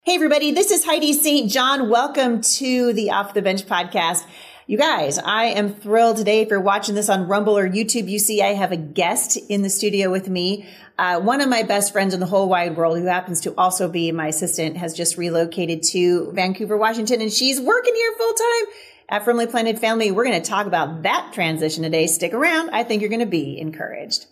Hey, everybody, this is Heidi St. John. Welcome to the Off the Bench podcast. You guys, I am thrilled today. If you're watching this on Rumble or YouTube, you see I have a guest in the studio with me. One of my best friends in the whole wide world, who happens to also be my assistant, has just relocated to Vancouver, Washington, and she's working here full time at Firmly Planted Family. We're going to talk about that transition today. Stick around. I think you're going to be encouraged.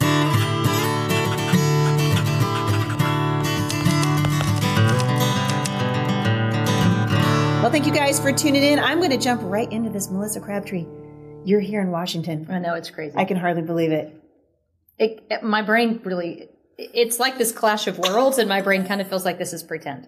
Well, thank you guys for tuning in. I'm going to jump right into this. Melissa Crabtree, you're here in Washington. I know, it's crazy. I can hardly believe it. My brain really, it's like this clash of worlds, and my brain kind of feels like this is pretend.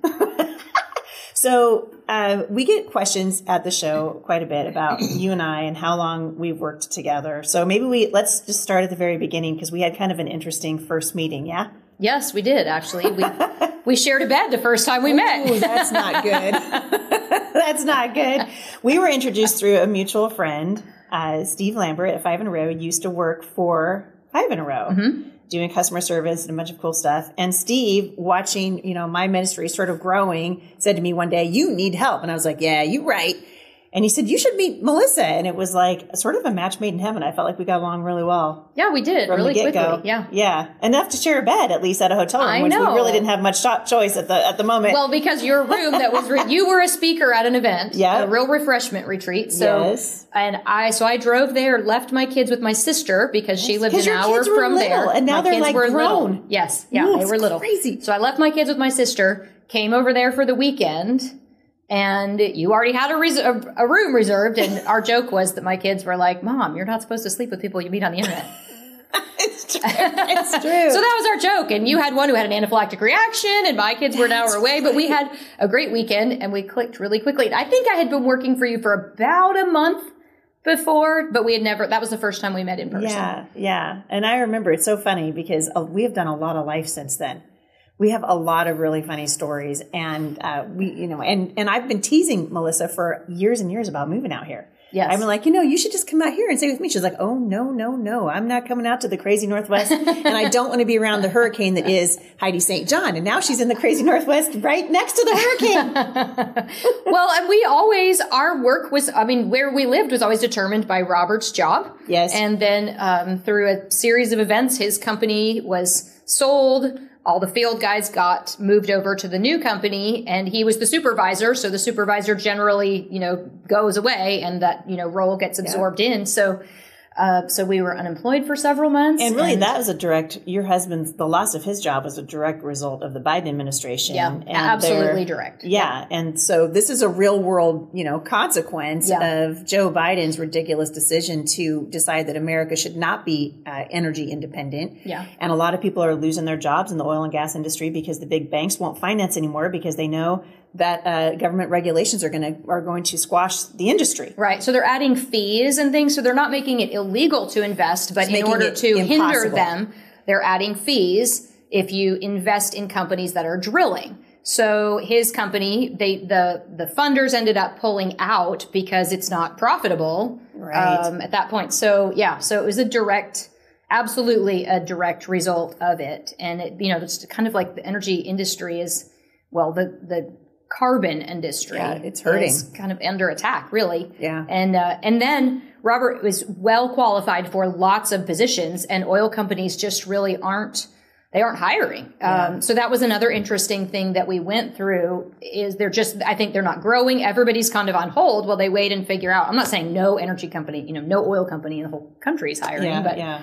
So we get questions at the show quite a bit about you and I and how long we've worked together. So maybe let's just start at the very beginning, because we had kind of an interesting first meeting, yeah? Yes, we did, actually. We shared a bed the first time we met. Ooh, that's not good. That's not good. We were introduced through a mutual friend. Steve Lambert at Five in a Row used to work for Five in a Row, doing customer service and a bunch of cool stuff. And Steve, watching, my ministry sort of growing, said to me one day, "You need help." And I was like, "Yeah, you're right." And he said, "You should meet Melissa." And it was like sort of a match made in heaven. I felt like we got along really well. Yeah, we did. Really quickly. Yeah. Yeah. Enough to share a bed, at least at a hotel room, which we really didn't have much choice at the moment. Well, because your room you were a speaker at an event, yeah, a real refreshment retreat. So, yes. And I drove there, left my kids with my sister because she lived an hour from there. And now they're like grown. Little. Yes. Yeah. They were little. Crazy. So I left my kids with my sister, came over there for the weekend. And you already had a room reserved. And our joke was that my kids were like, "Mom, you're not supposed to sleep with people you meet on the internet." It's true. It's true. So that was our joke. And you had one who had an anaphylactic reaction, and my kids were an hour away. But we had a great weekend, and we clicked really quickly. I think I had been working for you for about a month before, but we had never, that was the first time we met in person. Yeah. And I remember, it's so funny because we have done a lot of life since then. We have a lot of really funny stories, and and I've been teasing Melissa for years and years about moving out here. Yes. I've been like, you should just come out here and stay with me. She's like, "Oh, no. I'm not coming out to the crazy Northwest, and I don't want to be around the hurricane that is Heidi St. John." And now she's in the crazy Northwest right next to the hurricane. Well, and our work was, where we lived was always determined by Robert's job. Yes. And then through a series of events, his company was sold. All the field guys got moved over to the new company, and he was the supervisor. So the supervisor generally, goes away, and that, role gets absorbed in. So we were unemployed for several months. And really, that was the loss of his job was a direct result of the Biden administration. Yeah, and absolutely direct. Yeah. And so this is a real world, consequence of Joe Biden's ridiculous decision to decide that America should not be energy independent. Yeah. And a lot of people are losing their jobs in the oil and gas industry because the big banks won't finance anymore because they know that government regulations are going to squash the industry. Right. So they're adding fees and things. So they're not making it illegal to invest, but in order to hinder them, they're adding fees if you invest in companies that are drilling. So his company, the funders ended up pulling out because it's not profitable at that point. So so it was absolutely a direct result of it. And it's kind of like the energy industry is, the carbon industry. Yeah, it's hurting. Is kind of under attack, really. Yeah. And then Robert was well qualified for lots of positions, and oil companies just really aren't hiring. Yeah. So that was another interesting thing that we went through is I think they're not growing. Everybody's kind of on hold while they wait and figure out. I'm not saying no energy company, no oil company in the whole country is hiring,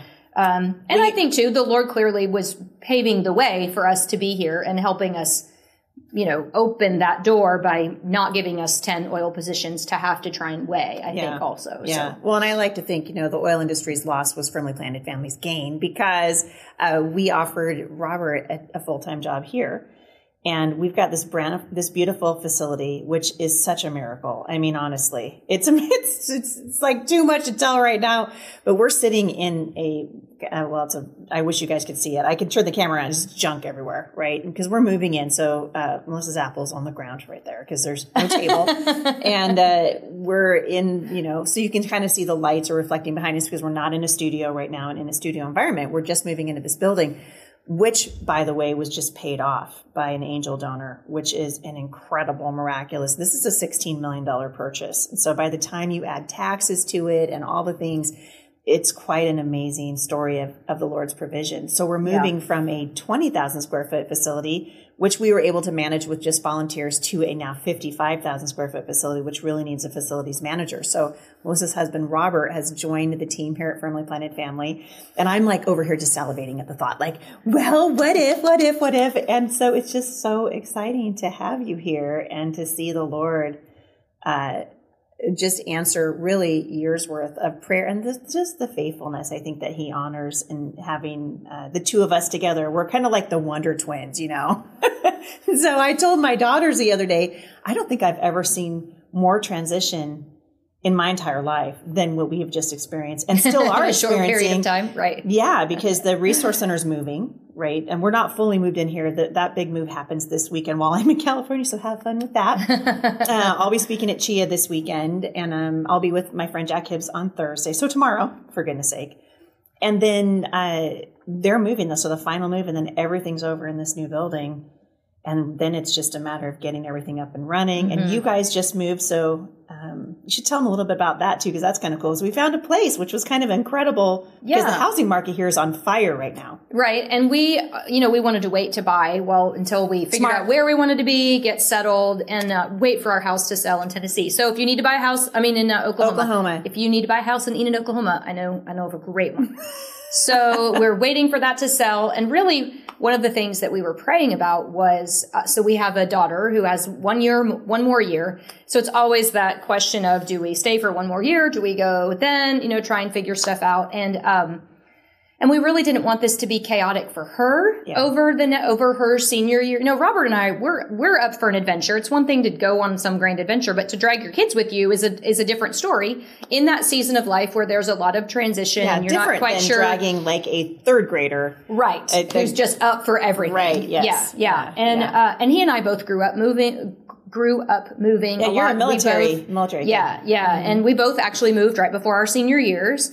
I think too, the Lord clearly was paving the way for us to be here and helping us open that door by not giving us 10 oil positions to have to try and weigh, I think also. Yeah. So. Well, and I like to think, the oil industry's loss was Firmly Planted Family's gain because we offered Robert a full-time job here. And we've got this beautiful facility, which is such a miracle. I mean, honestly, it's like too much to tell right now, but we're sitting in I wish you guys could see it. I could turn the camera on. There's junk everywhere, right? Because we're moving in. So, Melissa's apple's on the ground right there because there's no table. And, we're in, so you can kind of see the lights are reflecting behind us because we're not in a studio right now and in a studio environment. We're just moving into this building. which, by the way, was just paid off by an angel donor, which is an incredible, miraculous. This is a $16 million purchase. And so by the time you add taxes to it and all the things, it's quite an amazing story of the Lord's provision. So we're moving from a 20,000 square foot facility, which we were able to manage with just volunteers, to a now 55,000 square foot facility, which really needs a facilities manager. So Melissa's husband, Robert, has joined the team here at Firmly Planted Family. And I'm like over here just salivating at the thought, like, well, what if? And so it's just so exciting to have you here and to see the Lord, just answer really years worth of prayer and just the faithfulness I think that he honors in having the two of us together. We're kind of like the Wonder Twins, you know. So I told my daughters the other day, I don't think I've ever seen more transition in my entire life than what we have just experienced and still are experiencing. Short period of time, right? Yeah, because the resource center is moving, right? And we're not fully moved in here. That big move happens this weekend while I'm in California, so have fun with that. I'll be speaking at Chia this weekend, and I'll be with my friend Jack Hibbs on Thursday. So tomorrow, for goodness sake. And then they're moving this, so the final move, and then everything's over in this new building. And then it's just a matter of getting everything up and running. Mm-hmm. And you guys just moved, so you should tell them a little bit about that too, because that's kind of cool. So we found a place, which was kind of incredible, because the housing market here is on fire right now. Right. And we wanted to wait to buy, until we figured out where we wanted to be, get settled, and wait for our house to sell in Tennessee. So if you need to buy a house, in Oklahoma. If you need to buy a house in Enid, Oklahoma, I know of a great one. So we're waiting for that to sell. And really, one of the things that we were praying about was, so we have a daughter who has one more year. So it's always that question of, do we stay for one more year? Do we go then, try and figure stuff out? And we really didn't want this to be chaotic for her over her senior year. Robert and I, we're up for an adventure. It's one thing to go on some grand adventure, but to drag your kids with you is a different story in that season of life where there's a lot of transition and you're not quite sure. Dragging like a third grader. Right. Who's just up for everything. Right. Yes. Yeah. And he and I both grew up moving. Yeah, you're a military. Yeah. Mm-hmm. And we both actually moved right before our senior years.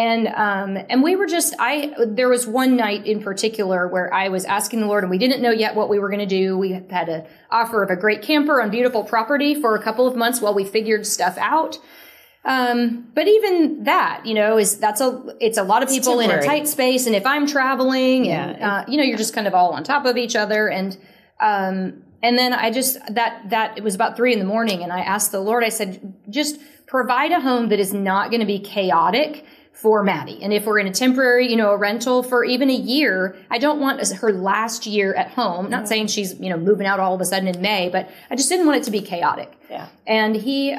And we were there was one night in particular where I was asking the Lord, and we didn't know yet what we were going to do. We had an offer of a great camper on beautiful property for a couple of months while we figured stuff out. But even that, it's a lot of people in a tight space. And if I'm traveling you're just kind of all on top of each other. And then it was about 3 a.m. and I asked the Lord, I said, just provide a home that is not going to be chaotic for Maddie. And if we're in a temporary, a rental for even a year, I don't want her last year at home. Not saying she's, moving out all of a sudden in May, but I just didn't want it to be chaotic. Yeah. And he,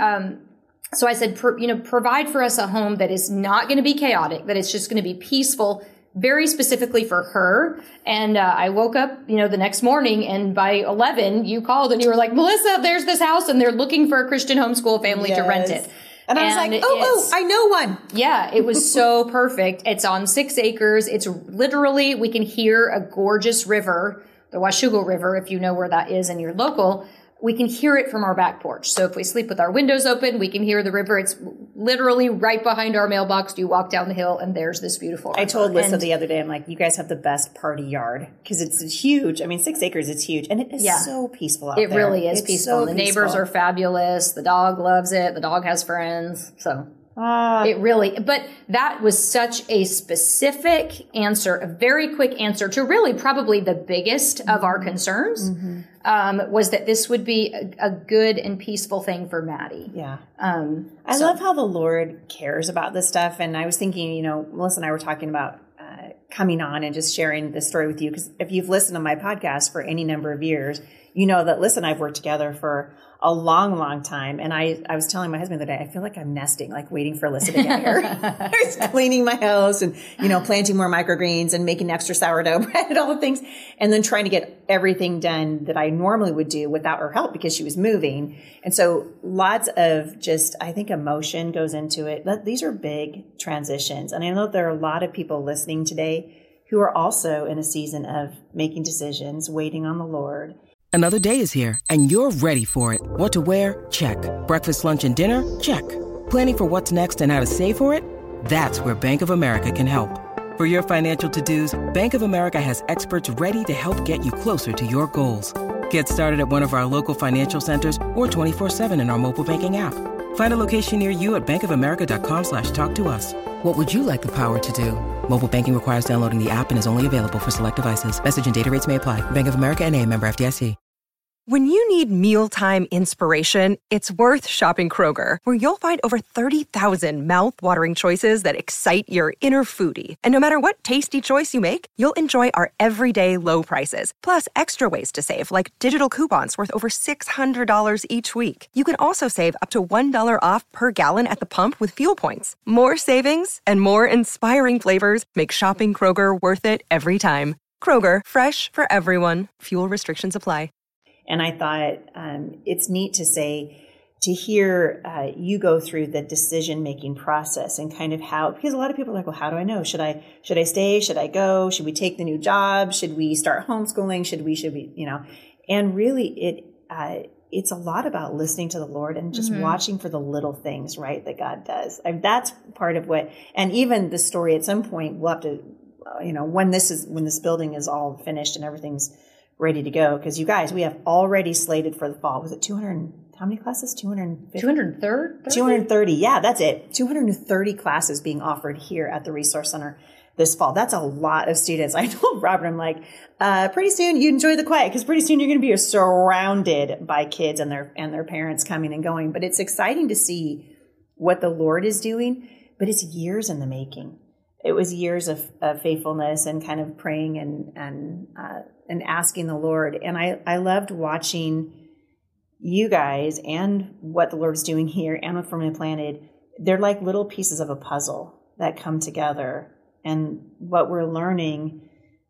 so I said, provide for us a home that is not going to be chaotic, that it's just going to be peaceful, very specifically for her. And I woke up, the next morning, and by 11, you called and you were like, Melissa, there's this house and they're looking for a Christian homeschool family to rent it. And I was like, I know one. Yeah, it was so perfect. It's on 6 acres. It's literally, we can hear a gorgeous river, the Washougal River, if you know where that is and you're local. We can hear it from our back porch. So if we sleep with our windows open, we can hear the river. It's literally right behind our mailbox. You walk down the hill and there's this beautiful river. I told Lisa the other day, I'm like, you guys have the best party yard because it's huge. 6 acres, it's huge. And it is so peaceful out there. It really is peaceful. The neighbors are fabulous. The dog loves it. The dog has friends. So it really, but that was such a specific answer, a very quick answer to really probably the biggest of our concerns. Mm-hmm. Was that this would be a good and peaceful thing for Maddie. Yeah. I love how the Lord cares about this stuff. And I was thinking, Melissa and I were talking about coming on and just sharing this story with you. Because if you've listened to my podcast for any number of years, you know that Liz and I have worked together for a long, long time. And I was telling my husband the other day, I feel like I'm nesting, like waiting for Alyssa to get here. I was cleaning my house and, planting more microgreens and making extra sourdough bread and all the things. And then trying to get everything done that I normally would do without her help because she was moving. And so lots of I think emotion goes into it. These are big transitions. And I know there are a lot of people listening today who are also in a season of making decisions, waiting on the Lord. Another day is here, and you're ready for it. What to wear? Check. Breakfast, lunch, and dinner? Check. Planning for what's next and how to save for it? That's where Bank of America can help. For your financial to-dos, Bank of America has experts ready to help get you closer to your goals. Get started at one of our local financial centers or 24/7 in our mobile banking app. Find a location near you at bankofamerica.com/talktous. What would you like the power to do? Mobile banking requires downloading the app and is only available for select devices. Message and data rates may apply. Bank of America NA, member FDIC. When you need mealtime inspiration, it's worth shopping Kroger, where you'll find over 30,000 mouth-watering choices that excite your inner foodie. And no matter what tasty choice you make, you'll enjoy our everyday low prices, plus extra ways to save, like digital coupons worth over $600 each week. You can also save up to $1 off per gallon at the pump with fuel points. More savings and more inspiring flavors make shopping Kroger worth it every time. Kroger, fresh for everyone. Fuel restrictions apply. And I thought it's neat to hear you go through the decision-making process and kind of how, because a lot of people are like, well, how do I know? Should I stay? Should I go? Should we take the new job? Should we start homeschooling? Should we, and really it's a lot about listening to the Lord and just watching for the little things, right, that God does. That's part of what, and even the story at some point we'll have to, when this building is all finished and everything's ready to go, because you guys, we have already slated for the fall. Was it 200? How many classes? 250? 230? 230. Yeah, that's it. 230 classes being offered here at the Resource Center this fall. That's a lot of students. I told Robert, I'm like, pretty soon you enjoy the quiet, because pretty soon you're going to be surrounded by kids and their parents coming and going. But it's exciting to see what the Lord is doing, but it's years in the making. It was years of faithfulness and kind of praying and asking the Lord. And I loved watching you guys and what the Lord's doing here and with Firmly Planted. They're like little pieces of a puzzle that come together. And what we're learning,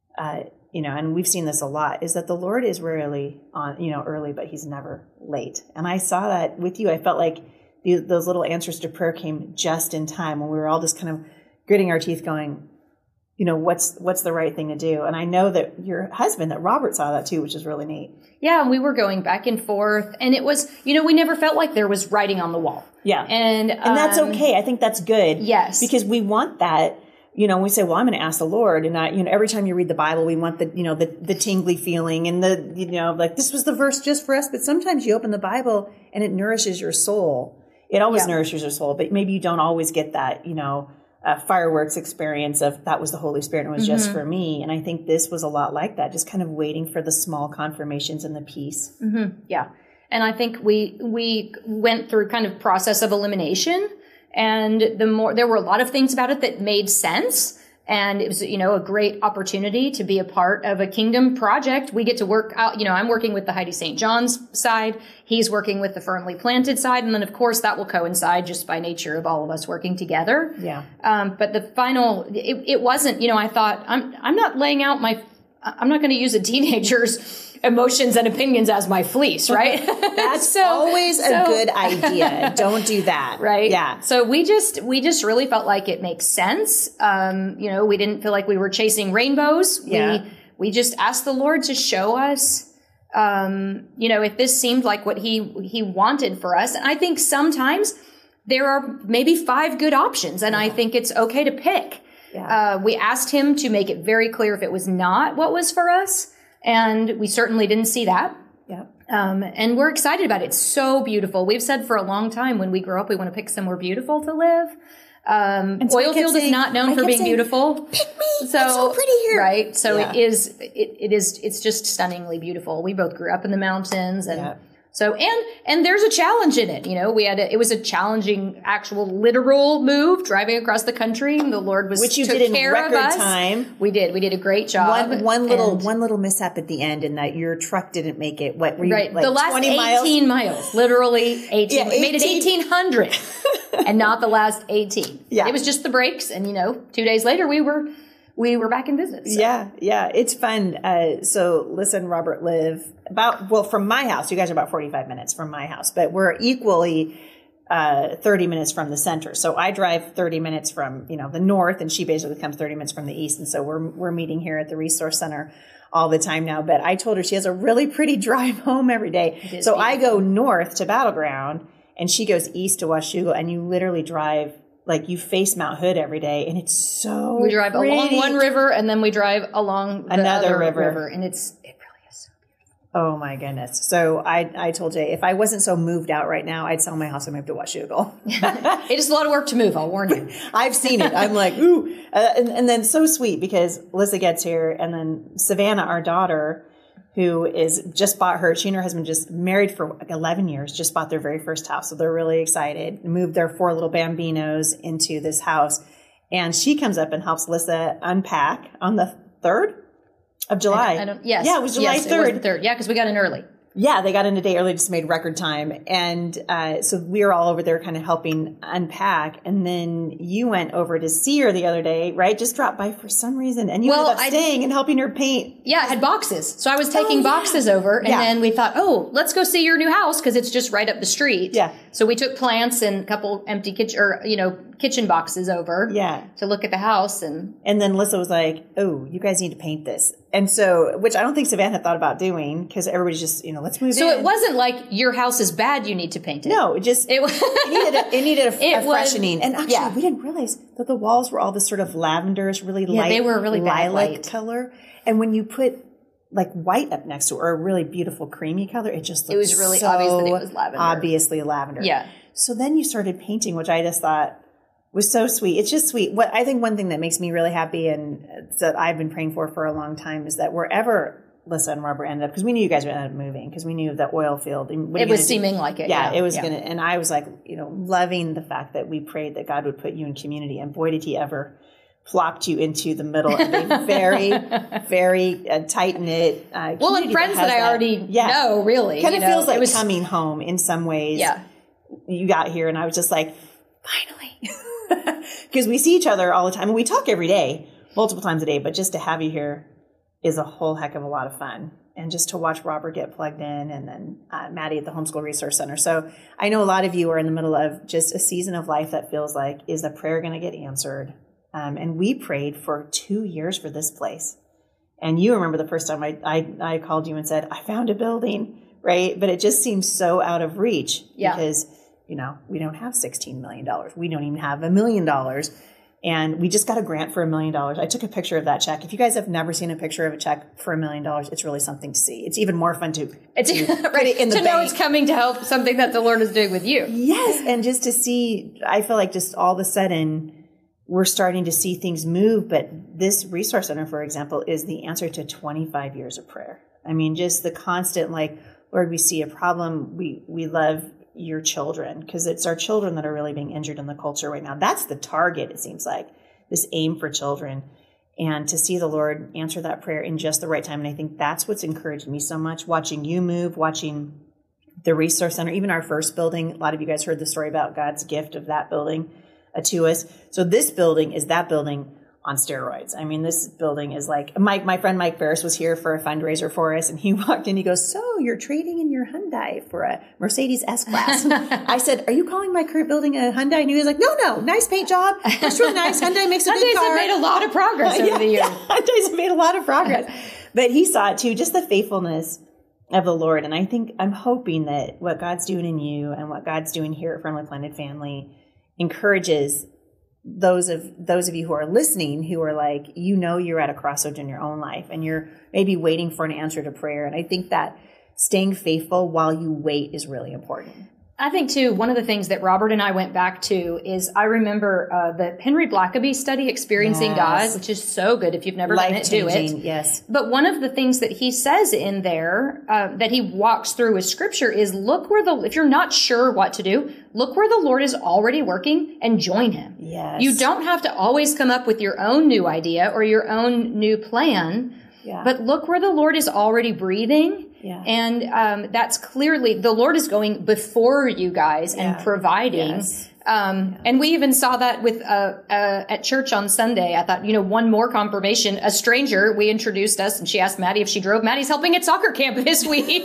and we've seen this a lot, is that the Lord is rarely early, but he's never late. And I saw that with you. I felt like those little answers to prayer came just in time when we were all just kind of gritting our teeth going, what's the right thing to do? And I know that your husband, that Robert, saw that too, which is really neat. Yeah, we were going back and forth, and it was, we never felt like there was writing on the wall. Yeah. And that's okay. I think that's good. Yes. Because we want that, we say, well, I'm going to ask the Lord. And every time you read the Bible, we want the tingly feeling and like this was the verse just for us. But sometimes you open the Bible and it nourishes your soul. It always nourishes your soul, but maybe you don't always get that, fireworks experience of that was the Holy Spirit and it was just for me. And I think this was a lot like that, just kind of waiting for the small confirmations and the peace. Mm-hmm. Yeah. And I think we went through kind of process of elimination, and there were a lot of things about it that made sense. And it was, a great opportunity to be a part of a kingdom project. We get to work out, I'm working with the Heidi St. John's side. He's working with the Firmly Planted side. And then, of course, that will coincide just by nature of all of us working together. Yeah. But the final, it wasn't, I thought, I'm not laying out I'm not going to use a teenager's emotions and opinions as my fleece, right? That's always a good idea. Don't do that. Right. Yeah. So we just really felt like it makes sense. We didn't feel like we were chasing rainbows. Yeah. We just asked the Lord to show us, if this seemed like what he wanted for us. And I think sometimes there are maybe 5 good options, and I think it's okay to pick. Yeah. We asked him to make it very clear if it was not what was for us. And we certainly didn't see that. Yeah. And we're excited about it. It's so beautiful. We've said for a long time, when we grow up, we want to pick somewhere beautiful to live. Oilfield is not known for being beautiful. Pick me. It's so pretty here. Right. So it's just stunningly beautiful. We both grew up in the mountains, and so, and there's a challenge in it. It was a challenging, actual, literal move driving across the country. And the Lord which you did in record time. We did a great job. One little mishap at the end, in that your truck didn't make it. What were you, right? Like the last 18 miles, literally 18. Yeah, 18. We made it 1,800, and not the last 18. Yeah, it was just the brakes, and 2 days later we were back in business. So. Yeah, it's fun. So listen, Robert, live from my house, you guys are about 45 minutes from my house, but we're equally 30 minutes from the center. So I drive 30 minutes from, the north, and she basically comes 30 minutes from the east. And so we're meeting here at the Resource Center all the time now. But I told her she has a really pretty drive home every day. So beautiful. I go north to Battleground, and she goes east to Washougal, and you literally drive like you face Mount Hood every day, and it's so we drive pretty. along one river, and then we drive along the another other river, and it really is so beautiful. Oh my goodness! So I told Jay, if I wasn't so moved out right now, I'd sell my house and move to Washougal. It is a lot of work to move. I'll warn you. I've seen it. I'm like, ooh, and then so sweet because Alyssa gets here, and then Savannah, our daughter, who is just bought she and her husband just married for like 11 years, just bought their very first house. So they're really excited, moved their 4 little Bambinos into this house. And she comes up and helps Alyssa unpack on the 3rd of July. Yes. Yeah, it was July 3rd. It was the 3rd. Yeah, because we got in early. Yeah, they got in a day early, just made record time. And so we were all over there kind of helping unpack. And then you went over to see her the other day, right? Just dropped by for some reason. And you ended up staying and helping her paint. Yeah, I had boxes. So I was taking boxes over. And then we thought, let's go see your new house because it's just right up the street. Yeah. So we took plants and a couple empty kitchen boxes over. Yeah. To look at the house. And then Alyssa was like, oh, you guys need to paint this. And so, which I don't think Savannah thought about doing because everybody's just, let's move in. So it wasn't like your house is bad, you need to paint it. No, it needed a freshening. And actually, we didn't realize that the walls were all this sort of lavenderish, really light, they were really lilac color. And when you put like white up next to it, or a really beautiful creamy color, it just looked obvious that it was lavender. Obviously lavender. Yeah. So then you started painting, which I just thought was so sweet. It's just sweet. What I think one thing that makes me really happy and that I've been praying for a long time is that wherever Alyssa and Robert ended up, because we knew you guys would end up moving, because we knew that oil field. It was seeming like it. Yeah, it was going to. And I was like, loving the fact that we prayed that God would put you in community. And boy, did he ever plopped you into the middle of a very, very tight-knit community. Well, and friends that I already know, really. Kind of feels like coming home in some ways. Yeah. You got here, and I was just like, finally. Because we see each other all the time. And we talk every day, multiple times a day. But just to have you here is a whole heck of a lot of fun. And just to watch Robert get plugged in, and then Maddie at the Homeschool Resource Center. So I know a lot of you are in the middle of just a season of life that feels like, is the prayer going to get answered? And we prayed for 2 years for this place. And you remember the first time I called you and said, I found a building, right? But it just seems so out of reach because, we don't have $16 million. We don't even have $1 million. And we just got a grant for $1 million. I took a picture of that check. If you guys have never seen a picture of a check for $1 million, it's really something to see. It's even more fun to put it in the bank. To know it's coming to help something that the Lord is doing with you. Yes. And just to see, I feel like just all of a sudden we're starting to see things move. But this resource center, for example, is the answer to 25 years of prayer. I mean, just the constant, Lord, we see a problem. We love your children, because it's our children that are really being injured in the culture right now. That's the target, it seems like, this aim for children. And to see the Lord answer that prayer in just the right time. And I think that's what's encouraged me so much, watching you move, watching the resource center, even our first building. A lot of you guys heard the story about God's gift of that building to us. So this building is that building on steroids. I mean, this building is like, my friend Mike Ferris was here for a fundraiser for us, and he walked in, he goes, so you're trading in your Hyundai for a Mercedes S-Class. I said, are you calling my current building a Hyundai? And he was like, no, nice paint job. It's really nice. Hyundai makes a good car. Hyundais have made a lot of progress over the years. Yeah, Hyundais have made a lot of progress. But he saw it too, just the faithfulness of the Lord. And I'm hoping that what God's doing in you and what God's doing here at Firmly Planted Family encourages those of you who are listening, who are like, you're at a crossroads in your own life and you're maybe waiting for an answer to prayer. And I think that staying faithful while you wait is really important. I think, too, one of the things that Robert and I went back to is I remember the Henry Blackaby study, Experiencing God, which is so good. If you've never done it, do it. Yes. But one of the things that he says in there that he walks through with Scripture is look where if you're not sure what to do, look where the Lord is already working and join him. Yes. You don't have to always come up with your own new idea or your own new plan, but look where the Lord is already breathing. Yeah. And that's clearly, the Lord is going before you guys and providing. Yes. And we even saw that with at church on Sunday. I thought, one more confirmation. A stranger, we introduced us, and she asked Maddie if she drove. Maddie's helping at soccer camp this week.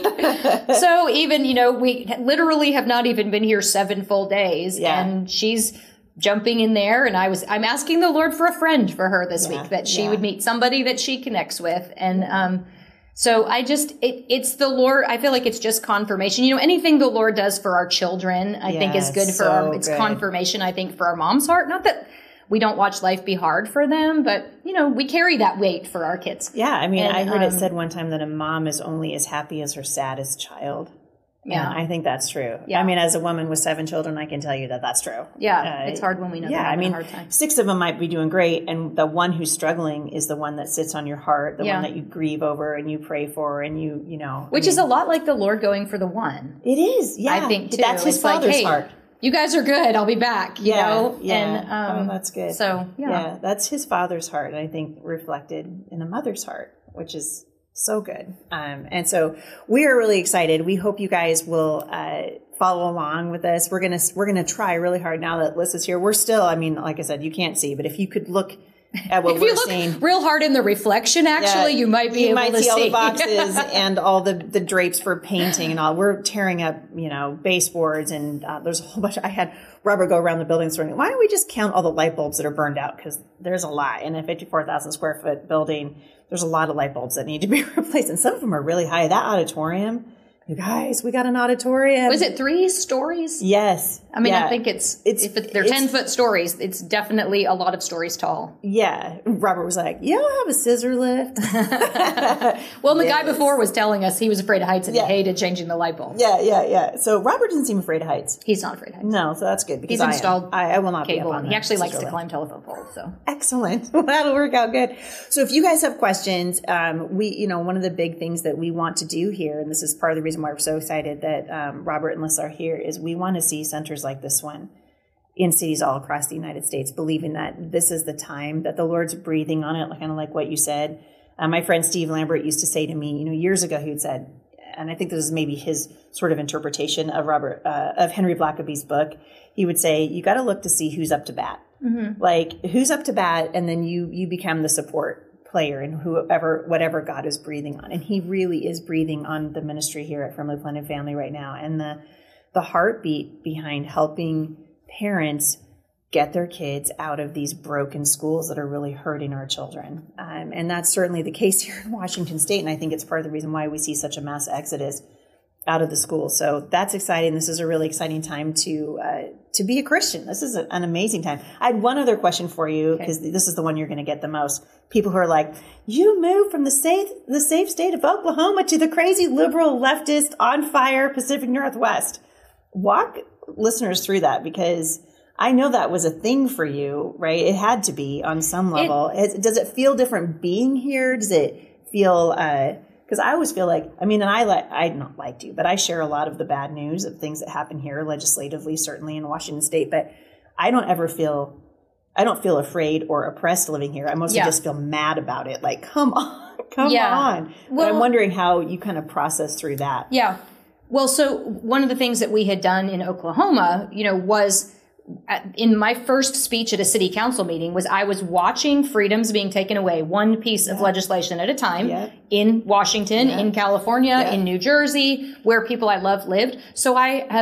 So even, we literally have not even been here 7 full days. Yeah. And she's jumping in there. And I'm asking the Lord for a friend for her this week, that she would meet somebody that she connects with. And So it's the Lord. I feel like it's just confirmation. Anything the Lord does for our children, I think is good for it's confirmation, I think, for our mom's heart. Not that we don't watch life be hard for them, but, we carry that weight for our kids. Yeah. I mean, I heard it said one time that a mom is only as happy as her saddest child. Yeah. And I think that's true. Yeah. I mean, as a woman with 7 children, I can tell you that that's true. Yeah. It's hard when we know that we're having a hard time. 6 of them might be doing great. And the one who's struggling is the one that sits on your heart, the one that you grieve over and you pray for and Which is a lot like the Lord going for the one. It is. Yeah. I think too. That's his father's heart. You guys are good. I'll be back. You know? Yeah. And, that's good. So, yeah. That's his father's heart. I think reflected in a mother's heart, which is so good. And so we are really excited. We hope you guys will follow along with us. We're gonna try really hard now that Liz is here. We're still, like I said, you can't see, but if you could look at what we're seeing real hard in the reflection, actually, you might be able to see all the boxes and all the drapes for painting and all. We're tearing up, baseboards and there's a whole bunch. I had Robert go around the building saying, why don't we just count all the light bulbs that are burned out? Because there's a lot. In a 54,000 square foot building, there's a lot of light bulbs that need to be replaced. And some of them are really high. That auditorium, you guys, we got an auditorium. Was it 3 stories? Yes. I think if they're 10-foot stories, it's definitely a lot of stories tall. Yeah. Robert was like, you don't have a scissor lift. Well, the guy before was telling us he was afraid of heights and he hated changing the light bulbs. Yeah. So Robert doesn't seem afraid of heights. He's not afraid of heights. No, so that's good. Because he's installed I will not cable. be up on He actually likes to climb telephone poles. So excellent. Well, that'll work out good. So if you guys have questions, one of the big things that we want to do here, and this is part of the reason why we're so excited that Robert and Liz are here, is we want to see centers like this one in cities all across the United States, believing that this is the time that the Lord's breathing on it, kind of like what you said. My friend Steve Lambert used to say to me, years ago, he had said, and I think this is maybe his sort of interpretation of of Henry Blackaby's book. He would say, you got to look to see who's up to bat. Mm-hmm. Like who's up to bat, and then you become the support player in whatever God is breathing on. And he really is breathing on the ministry here at Firmly Planted Family right now. And the heartbeat behind helping parents get their kids out of these broken schools that are really hurting our children. And that's certainly the case here in Washington State. And I think it's part of the reason why we see such a mass exodus out of the schools. So that's exciting. This is a really exciting time to be a Christian. This is an amazing time. I had one other question for you, because this is the one you're going to get the most. People who are like, you moved from the safe state of Oklahoma to the crazy liberal leftist on fire Pacific Northwest. Walk listeners through that, because I know that was a thing for you, right? It had to be on some level. Does it feel different being here? Does it feel, because I always feel like, and I not like to, but I share a lot of the bad news of things that happen here legislatively, certainly in Washington State, but I don't feel afraid or oppressed living here. I mostly just feel mad about it. Like, come on. Well, but I'm wondering how you kind of process through that. Yeah. Well, so one of the things that we had done in Oklahoma, was in my first speech at a city council meeting was I was watching freedoms being taken away, one piece of legislation at a time in Washington, in California, in New Jersey, where people I loved lived. So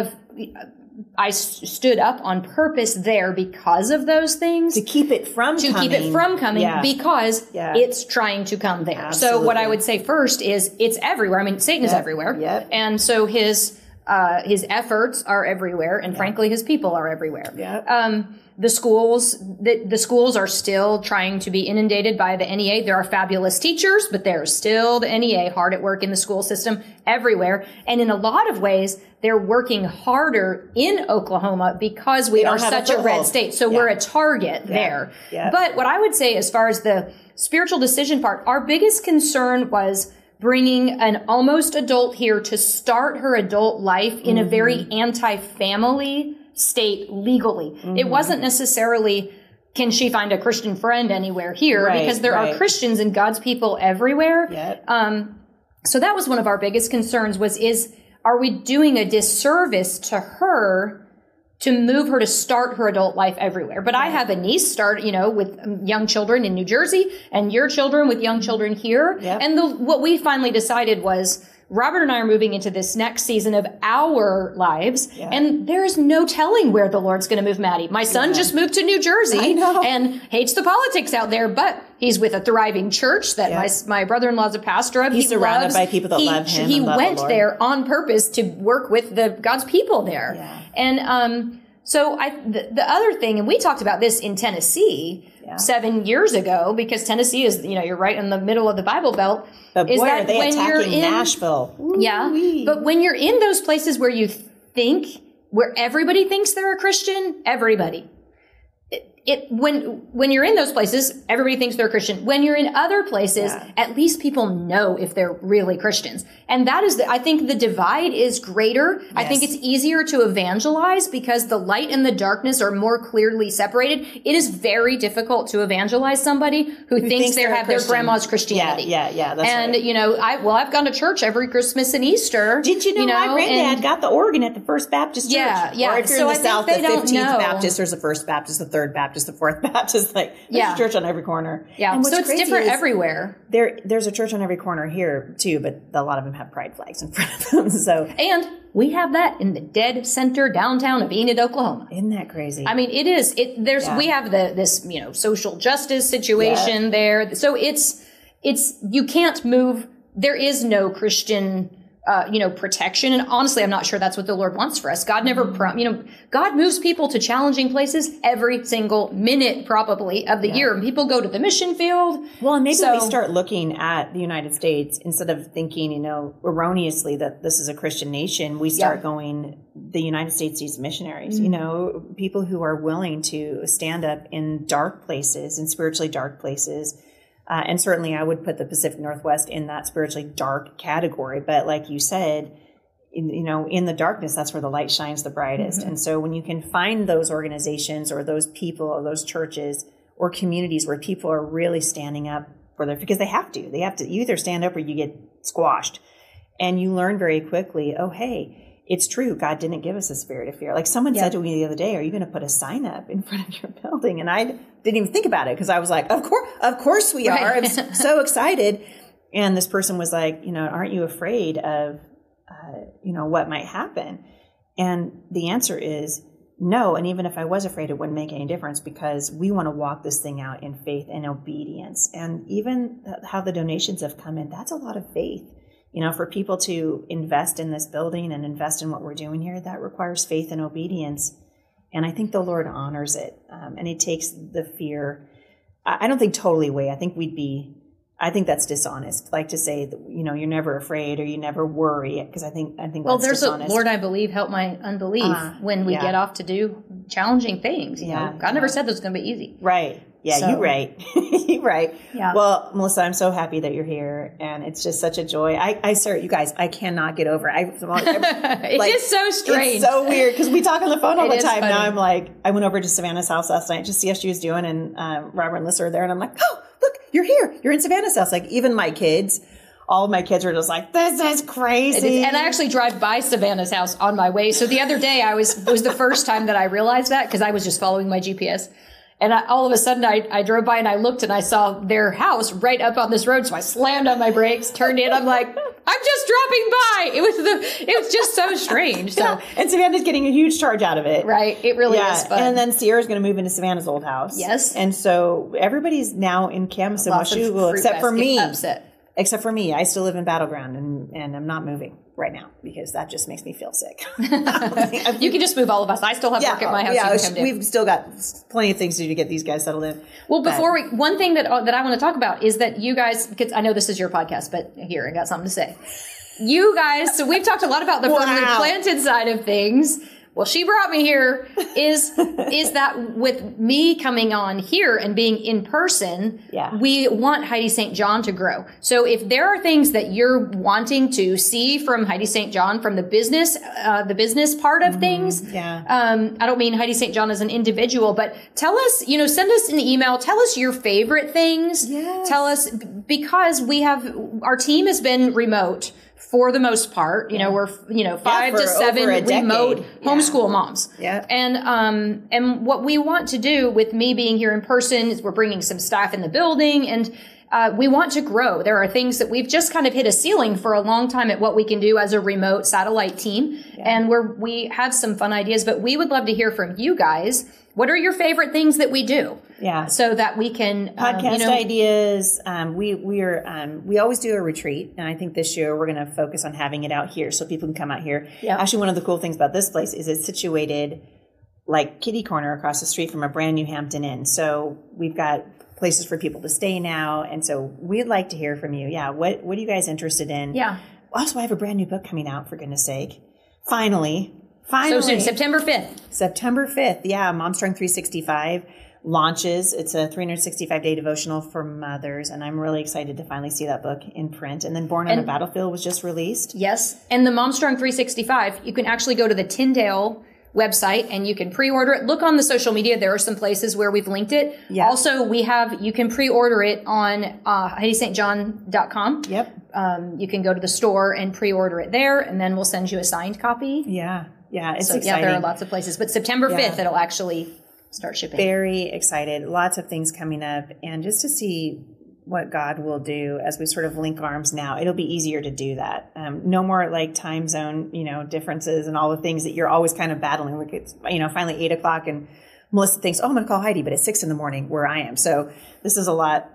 I stood up on purpose there because of those things. To keep it from coming. Because it's trying to come there. Absolutely. So what I would say first is it's everywhere. Satan is everywhere. Yep. And so his efforts are everywhere, and frankly, his people are everywhere. Yep. The schools are still trying to be inundated by the NEA. There are fabulous teachers, but there's still the NEA hard at work in the school system everywhere. And in a lot of ways, they're working harder in Oklahoma because we are such a red state. So we're a target there. Yeah. But what I would say as far as the spiritual decision part, our biggest concern was bringing an almost adult here to start her adult life in a very anti-family state legally. Mm-hmm. It wasn't necessarily, can she find a Christian friend anywhere here? Because there are Christians and God's people everywhere. Yep. So that was one of our biggest concerns are we doing a disservice to her to move her to start her adult life everywhere? But I have a niece with young children in New Jersey and your children with young children here. Yep. And what we finally decided was Robert and I are moving into this next season of our lives, and there's no telling where the Lord's going to move Maddie. My son just moved to New Jersey and hates the politics out there, but he's with a thriving church that my brother-in-law's a pastor of. He's surrounded by people that love him. He went there on purpose to work with God's people there. Yeah. And so the other thing, and we talked about this in Tennessee 7 years ago, because Tennessee is, you're right in the middle of the Bible Belt. But boy, are they attacking Nashville. Yeah. But when you're in those places where where everybody thinks they're a Christian, everybody. When you're in those places, everybody thinks they're a Christian. When you're in other places, at least people know if they're really Christians. And that is, I think the divide is greater. Yes. I think it's easier to evangelize because the light and the darkness are more clearly separated. It is very difficult to evangelize somebody who thinks they have their grandma's Christianity. Yeah, that's and, right. I've gone to church every Christmas and Easter. Did you know my granddad got the organ at the First Baptist Church? Yeah. Or if you're in the South, the 15th Baptist, there's the First Baptist, the Third Baptist, the Fourth Baptist, there's a church on every corner. Yeah, so it's different everywhere. There's a church on every corner here too, but a lot of them have pride flags in front of them. So, and we have that in the dead center downtown of Enid, Oklahoma. Isn't that crazy? I mean, it is. We have this social justice situation there. So it's you can't move. There is no Christian protection. And honestly, I'm not sure that's what the Lord wants for us. God never, God moves people to challenging places every single minute probably of the year. And people go to the mission field. Well, and maybe we start looking at the United States instead of thinking, erroneously that this is a Christian nation. We start going, the United States needs missionaries, people who are willing to stand up in dark places, in spiritually dark places. And certainly I would put the Pacific Northwest in that spiritually dark category. But like you said, in the darkness, that's where the light shines the brightest. Mm-hmm. And so when you can find those organizations or those people or those churches or communities where people are really standing up because they have to, you either stand up or you get squashed. And you learn very quickly, oh, hey, it's true. God didn't give us a spirit of fear. Like someone said to me the other day, are you going to put a sign up in front of your building? And I didn't even think about it because I was like, of course we are. I'm so excited. And this person was like, aren't you afraid of, what might happen? And the answer is no. And even if I was afraid, it wouldn't make any difference because we want to walk this thing out in faith and obedience. And even how the donations have come in, that's a lot of faith. For people to invest in this building and invest in what we're doing here, that requires faith and obedience. And I think the Lord honors it. And he takes the fear, I don't think totally away. I think that's dishonest. Like to say that, you're never afraid or you never worry. Because I think well, that's dishonest. Lord, I believe, help my unbelief when we get off to do challenging things. God never said this was going to be easy. Right. Yeah, so, you're right. You're right. Yeah. Well, Melissa, I'm so happy that you're here, and it's just such a joy. You guys, I cannot get over it. It's just so strange. It's so weird because we talk on the phone all the time. Funny. Now I'm like, I went over to Savannah's house last night to see how she was doing, and Robert and Melissa are there, and I'm like, oh, look, you're here. You're in Savannah's house. Like even my kids. All of my kids are just like, this is crazy. And I actually drive by Savannah's house on my way. So the other day it was the first time that I realized that because I was just following my GPS. And all of a sudden I drove by and I looked and I saw their house right up on this road. So I slammed on my brakes, turned in. I'm like, I'm just dropping by. It was just so strange. So, yeah. And Savannah's getting a huge charge out of it. Right. It really is fun. And then Sierra's going to move into Savannah's old house. Yes. And so everybody's now in Camas and Washougal except for me. Upset. Except for me. I still live in Battleground and I'm not moving right now because that just makes me feel sick. You can just move all of us. I still have work at my house. Yeah, we've still got plenty of things to do to get these guys settled in. Well, one thing that I want to talk about is that you guys, because I know this is your podcast, but here, I got something to say. You guys, so we've talked a lot about the firmly planted side of things. Well, she brought me here is that with me coming on here and being in person, we want Heidi St. John to grow. So if there are things that you're wanting to see from Heidi St. John, from the business part of things, I don't mean Heidi St. John as an individual, but tell us, send us an email, tell us your favorite things. Yes. Tell us, because our team has been remote. For the most part, we're 5 to 7 remote homeschool moms. Yeah. And what we want to do with me being here in person is we're bringing some staff in the building, and we want to grow. There are things that we've just kind of hit a ceiling for a long time at what we can do as a remote satellite team. Yeah. And we have some fun ideas, but we would love to hear from you guys. What are your favorite things that we do? Yeah. So that we can podcast ideas. We always do a retreat, and I think this year we're going to focus on having it out here so people can come out here. Yeah. Actually, one of the cool things about this place is it's situated like kitty corner across the street from a brand new Hampton Inn. So we've got places for people to stay now, and so we'd like to hear from you. Yeah. What are you guys interested in? Yeah. Also, I have a brand new book coming out, for goodness sake. Finally. So soon, September 5th. September 5th, yeah. Momstrong 365 launches. It's a 365-day devotional for mothers, and I'm really excited to finally see that book in print. And then Born on a Battlefield was just released. Yes, and the Momstrong 365, you can actually go to the Tyndale website and you can pre-order it. Look on the social media. There are some places where we've linked it. Yep. Also, you can pre-order it on HeidiSt.John.com. Yep. You can go to the store and pre-order it there, and then we'll send you a signed copy. Yeah. Yeah, it's exciting. Yeah, there are lots of places. But September 5th, it'll actually start shipping. Very excited. Lots of things coming up. And just to see what God will do as we sort of link arms now, it'll be easier to do that. No more like time zone, differences and all the things that you're always kind of battling. Like it's, finally 8 o'clock and Melissa thinks, I'm going to call Heidi, but it's 6 a.m. where I am. So this is a lot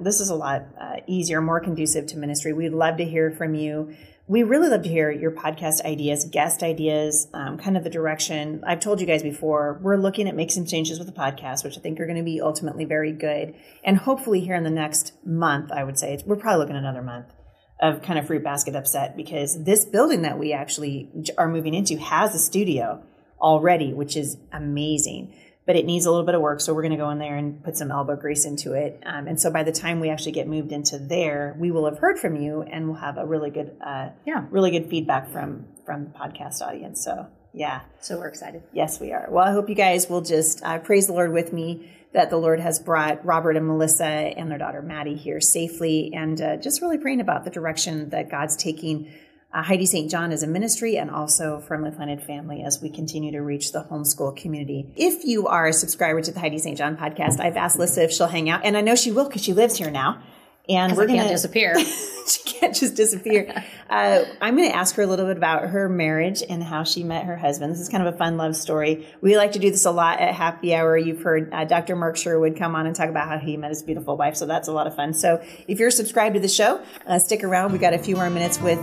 easier, more conducive to ministry. We'd love to hear from you. We really love to hear your podcast ideas, guest ideas, kind of the direction. I've told you guys before, we're looking at making some changes with the podcast, which I think are going to be ultimately very good. And hopefully here in the next month, I would say, we're probably looking at another month of kind of Fruit Basket Upset, because this building that we actually are moving into has a studio already, which is amazing. But it needs a little bit of work, so we're going to go in there and put some elbow grease into it. And so by the time we actually get moved into there, we will have heard from you, and we'll have a really good, really good feedback from the podcast audience. So yeah, so we're excited. Yes, we are. Well, I hope you guys will just praise the Lord with me that the Lord has brought Robert and Melissa and their daughter Maddie here safely, and just really praying about the direction that God's taking Heidi St. John as a ministry, and also Firmly Planted Family as we continue to reach the homeschool community. If you are a subscriber to the Heidi St. John podcast, I've asked Lissa if she'll hang out, and I know she will because she lives here now. And we're going to disappear. She can't just disappear. I'm going to ask her a little bit about her marriage and how she met her husband. This is kind of a fun love story. We like to do this a lot at Happy Hour. You've heard Dr. Mark Sherwood come on and talk about how he met his beautiful wife. So that's a lot of fun. So if you're subscribed to the show, stick around. We got a few more minutes with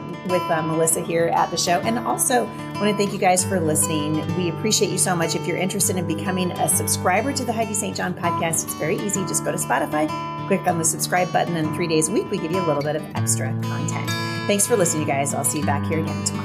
Melissa here at the show. And also want to thank you guys for listening. We appreciate you so much. If you're interested in becoming a subscriber to the Heidi St. John podcast, it's very easy. Just go to Spotify, click on the subscribe button, and 3 days a week we give you a little bit of extra content. Thanks for listening, you guys. I'll see you back here again tomorrow.